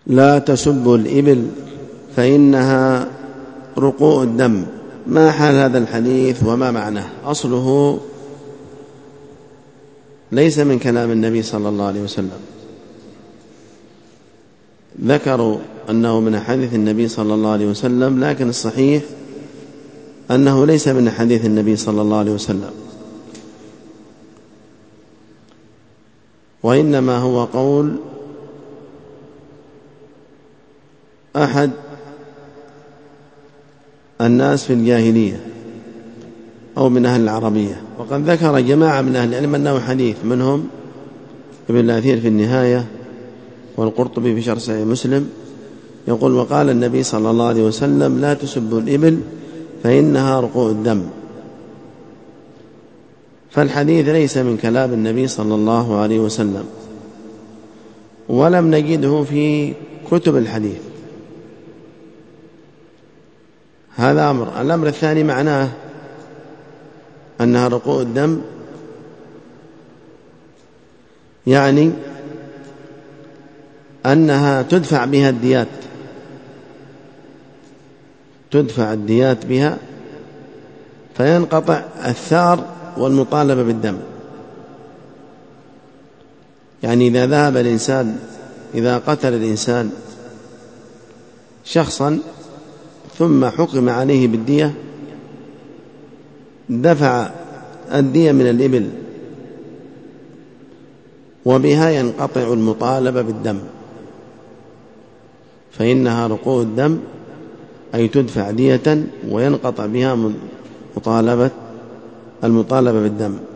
لا تسبوا الإبل فإنها رقوء الدم. ما حال هذا الحديث وما معناه؟ أصله ليس من كلام النبي صلى الله عليه وسلم، ذكروا أنه من حديث النبي صلى الله عليه وسلم، لكن الصحيح أنه ليس من حديث النبي صلى الله عليه وسلم، وإنما هو قول أحد الناس في الجاهلية أو من أهل العربية. وقد ذكر جماعة من أهل العلم أنه حديث، منهم ابن الأثير في النهاية والقرطبي في شرح صحيح مسلم، يقول: وقال النبي صلى الله عليه وسلم: لا تسبوا الإبل فإنها رقوء الدم. فالحديث ليس من كلام النبي صلى الله عليه وسلم، ولم نجده في كتب الحديث. هذا أمر. الأمر الثاني معناه أنها رقوء الدم، يعني أنها تدفع بها الديات، تدفع الديات بها فينقطع الثار والمطالبة بالدم. يعني إذا قتل الإنسان شخصا ثم حكم عليه بالدية، دفع الدية من الإبل، وبها ينقطع المطالبة بالدم، فإنها رقوء الدم، أي تدفع دية وينقطع بها المطالبة بالدم.